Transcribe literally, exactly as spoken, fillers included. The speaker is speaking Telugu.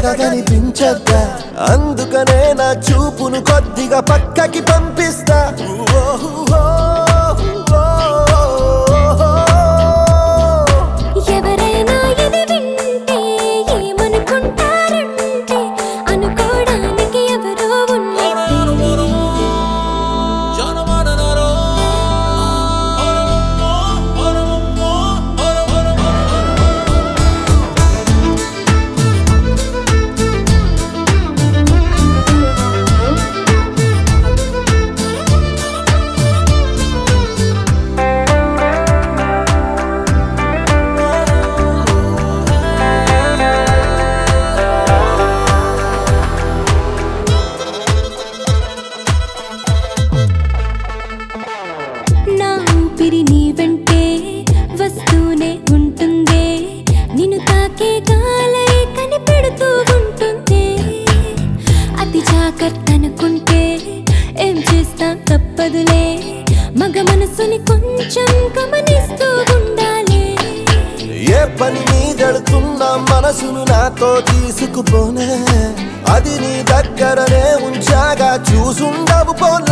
కనిపించద్దా అందుకనే నా చూపును కొద్దిగా పక్కకి పంపిస్తా ఎవరైనా ఇది వింటే ఏమనుకుంటారంటే అనుకోవడానికి ఎవరో నా ఊపిరి నీ వెంటే వస్తూనే ఉంటుందే నిన్ను తాకే గాలై కనిపెడుతూ ఉంటుందే అతి జాగ్రత్త అనుకుంటే ఏం చేస్తా తప్పదులే మగ మనసుని కొంచెం గమనిస్తూ ఉండాలి ఏ పని మీదెడుతున్నా మనసును నాతో తీసుకుపోనే అది నీ దగ్గరనే ఉంచాగా చూసుండవు పోనే